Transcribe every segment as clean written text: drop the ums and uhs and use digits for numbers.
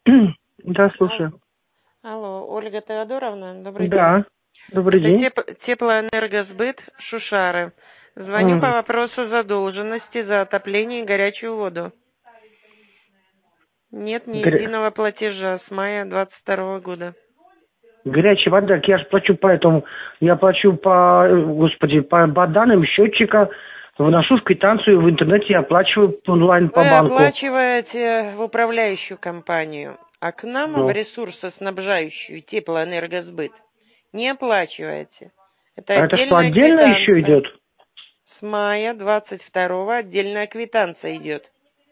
Да, Ал- слушаю. Алло, Ольга Теодоровна, добрый день. Да, добрый Это день. теплоэнергосбыт Шушары. Звоню по М, вопросу задолженности за отопление и горячую воду. Нет ни горя- единого платежа с мая 22 года. Горячая вода, так я же плачу по этому, я плачу господи, по данным счетчика, вношу в квитанцию, в интернете я оплачиваю онлайн по Вы банку. оплачиваете в управляющую компанию, а к нам в Ну, ресурсоснабжающую теплоэнергосбыт не оплачиваете. Это а это что, отдельная отдельно еще квитанция. идет? С мая 22 отдельная квитанция идет.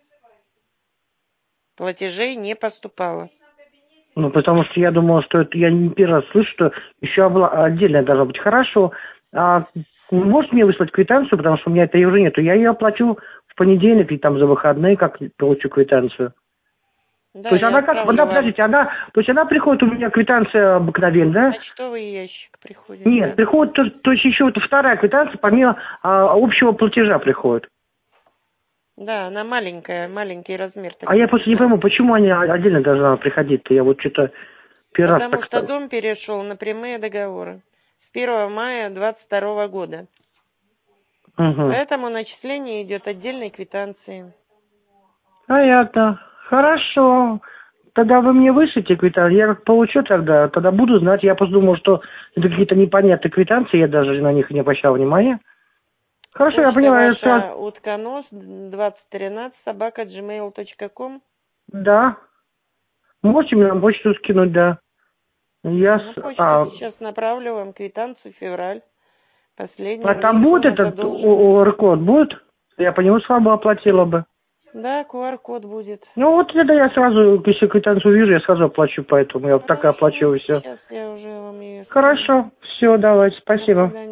Платежей не поступало. Ну, потому что я думал, что это, я не первый раз слышу, что еще отдельно должно быть. Хорошо. А вы можете мне выслать квитанцию, потому что у меня этой уже нету. Я ее оплачу в понедельник или там за выходные, как получу квитанцию. То Да, есть я она как, отправлю вам. подождите, то есть она приходит, у меня квитанция обыкновенная, да? Почтовый ящик приходит, Нет, да. приходит, то есть еще вот вторая квитанция, помимо общего платежа приходит. Да, она маленькая, маленький размер А такой я просто не пойму, квитанции. почему они отдельно должна приходить-то? Я вот что-то первый раз Потому так что стал. дом перешел на прямые договоры с 1 мая 22 года. Угу. Поэтому начисление идет отдельной квитанции. Понятно. Хорошо. Тогда вы мне вышлите квитанцию. Я как получу тогда буду знать. Я просто думал, что это какие-то непонятные квитанции, я даже на них не обращал внимания. Хорошо, я Почта понимаю, что ваша утконос 2013 @gmail.com. да. Можете мне на почту скинуть, да. Я На почту сейчас направлю вам квитанцию февраль. а Последние дни там будет сумма этот задолженности. ОР-код? Будет? Я по нему слабо оплатила бы. Да, QR-код будет. Ну вот тогда я сразу, если квитанцию вижу, я сразу оплачу, поэтому я вот так и Хорошо, оплачиваю все. сейчас я уже вам ее скину. Хорошо, все, давайте, До спасибо. свидания.